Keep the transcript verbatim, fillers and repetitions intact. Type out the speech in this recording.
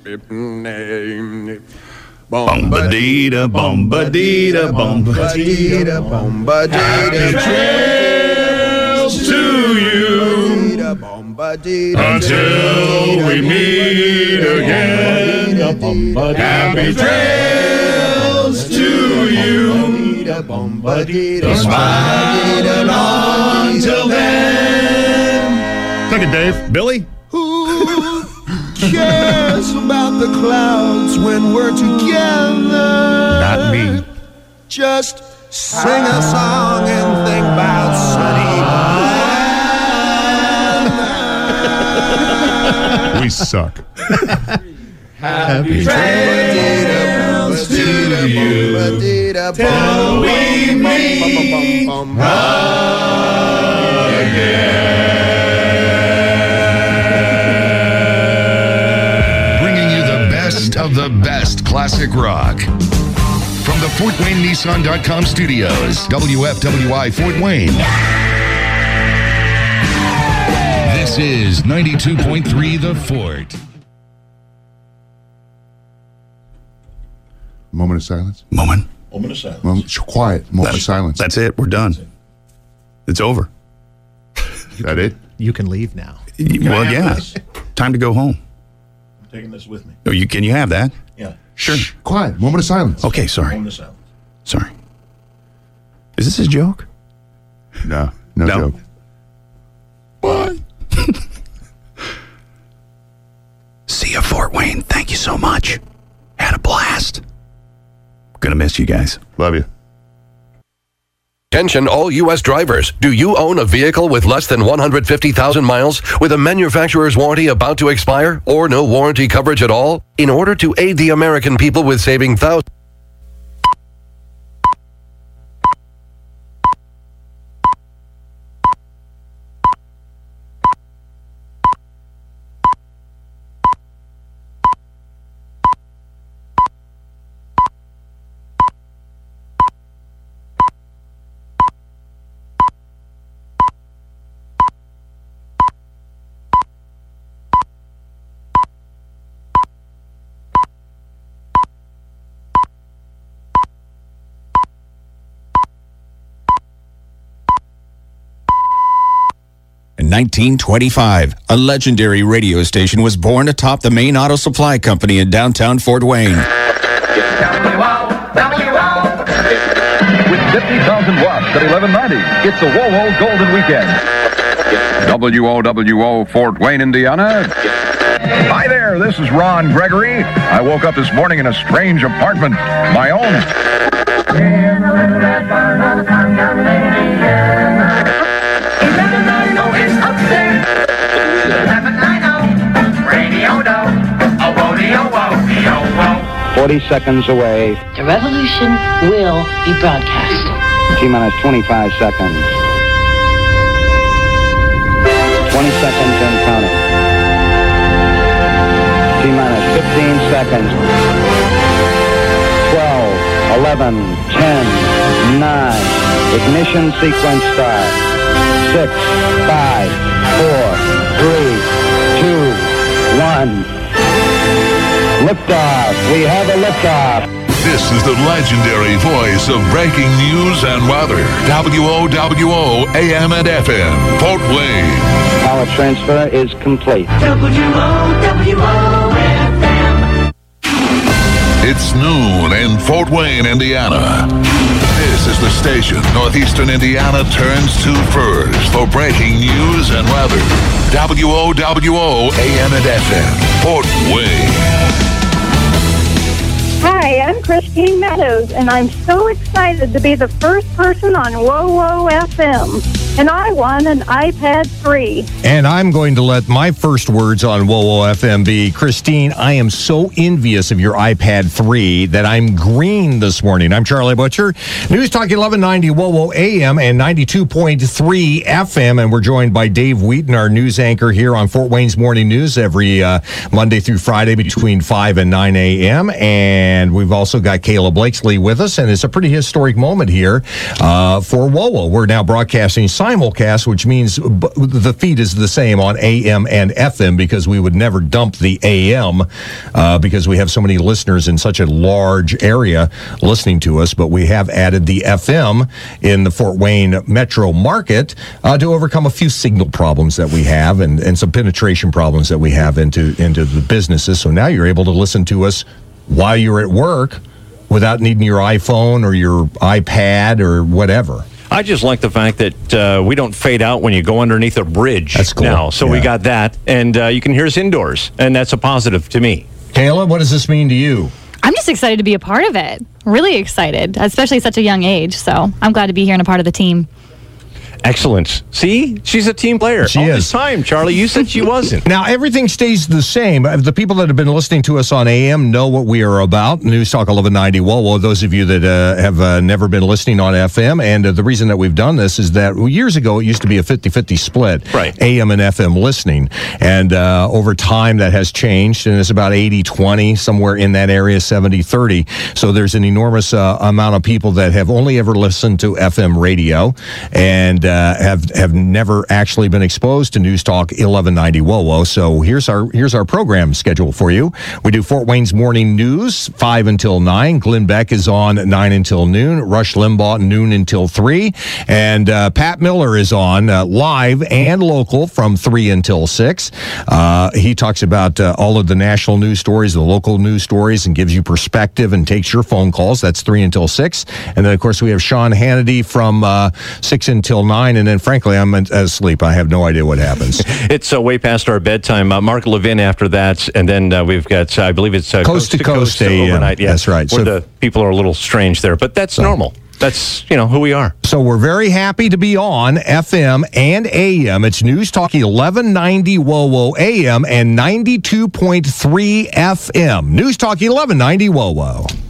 Bomba-dee-da, bomba-dee-da, bomba-dee-da, bomba-dee-da. Trails to you until we meet again. Happy trails to you. Smile on till then. Take it, Dave. Billy? Who cares about the clouds when we're together? Not me. Just sing a song and think about sunny land. We suck. Happy trails to you till we meet again. Bringing you the best of the best classic rock. From the Fort Wayne Nissan dot com studios, W F W I Fort Wayne. This is ninety-two point three The Fort. Moment of silence. Moment. Moment of silence. Moment, quiet. Moment That's, of silence. That's it. We're done. It's over. Is that it? You can leave now. Well, yeah. This? Time to go home. I'm taking this with me. Oh, you can you have that? Yeah. Sure. Shh, quiet. Moment of silence. Okay, sorry. Moment of silence. Sorry. Is this a joke? No, no, No. joke. What? See you, Fort Wayne. Thank you so much. Had a blast. Gonna miss you guys. Love you. Attention all U S drivers. Do you own a vehicle with less than one hundred fifty thousand miles with a manufacturer's warranty about to expire or no warranty coverage at all? In order to aid the American people with saving thousands In nineteen twenty-five, a legendary radio station was born atop the main auto supply company in downtown Fort Wayne. With fifty thousand watts at eleven ninety, it's a WoWo Golden Weekend. W O W O Fort Wayne, Indiana. Hi there, this is Ron Gregory. I woke up this morning in a strange apartment, my own. forty seconds away. The revolution will be broadcast. T-minus twenty-five seconds. twenty seconds and counting. T-minus fifteen seconds. twelve, eleven, ten, nine. Ignition sequence start. six, five, four, three, two, one. Liftoff. We have a liftoff. This is the legendary voice of breaking news and weather. W O W O A M and F M, Fort Wayne. Power transfer is complete. W O W O F M. It's noon in Fort Wayne, Indiana. This is the station Northeastern Indiana turns to first for breaking news and weather. W O W O A M and F M, Fort Wayne. Hi, I'm Christine Meadows, and I'm so excited to be the first person on WoWo F M. And I won an iPad three. And I'm going to let my first words on WoWo F M be, Christine, I am so envious of your iPad three that I'm green this morning. I'm Charlie Butcher. News Talk eleven ninety WoWo A M and ninety-two point three F M. And we're joined by Dave Wheaton, our news anchor here on Fort Wayne's Morning News every uh, Monday through Friday between five and nine a.m. And we've also got Kayla Blakesley with us. And it's a pretty historic moment here uh, for WoWo. We're now broadcasting simulcast, which means b- the feed is the same on A M and F M because we would never dump the A M uh, because we have so many listeners in such a large area listening to us. But we have added the F M in the Fort Wayne metro market uh, to overcome a few signal problems that we have and, and some penetration problems that we have into, into the businesses. So now you're able to listen to us while you're at work without needing your iPhone or your iPad or whatever. I just like the fact that uh, we don't fade out when you go underneath a bridge. That's cool. Now, so yeah. we got that, and uh, you can hear us indoors, and that's a positive to me. Kayla, what does this mean to you? I'm just excited to be a part of it. Really excited, especially at such a young age. So I'm glad to be here and a part of the team. Excellent. See, she's a team player. She All is. this time, Charlie, you said she wasn't. Now, everything stays the same. The people that have been listening to us on A M know what we are about. News Talk eleven ninety. Well, well those of you that uh, have uh, never been listening on F M, and uh, the reason that we've done this is that well, years ago, it used to be a fifty-fifty split, right. A M and F M listening. And uh, over time, that has changed, and it's about eighty twenty, somewhere in that area, seventy thirty. So there's an enormous uh, amount of people that have only ever listened to F M radio and uh, have have never actually been exposed to News Talk eleven ninety W O W O. So here's our here's our program schedule for you. We do Fort Wayne's Morning News, five until nine. Glenn Beck is on nine until noon. Rush Limbaugh, noon until three. And uh, Pat Miller is on uh, live and local from three until six. Uh, he talks about uh, all of the national news stories, the local news stories, and gives you perspective and takes your phone calls. That's three until six. And then, of course, we have Sean Hannity from uh, six until nine. And then, frankly, I'm asleep. I have no idea what happens. It's uh, way past our bedtime. Uh, Mark Levin after that, and then uh, we've got, uh, I believe it's uh, Coast to Coast A M. overnight. Yeah, That's right. Where So- the people are a little strange there, but that's So- normal. That's, you know, who we are. So we're very happy to be on F M and A M. It's News Talk eleven ninety W O W O A M and ninety-two point three F M. News Talk eleven ninety W O W O.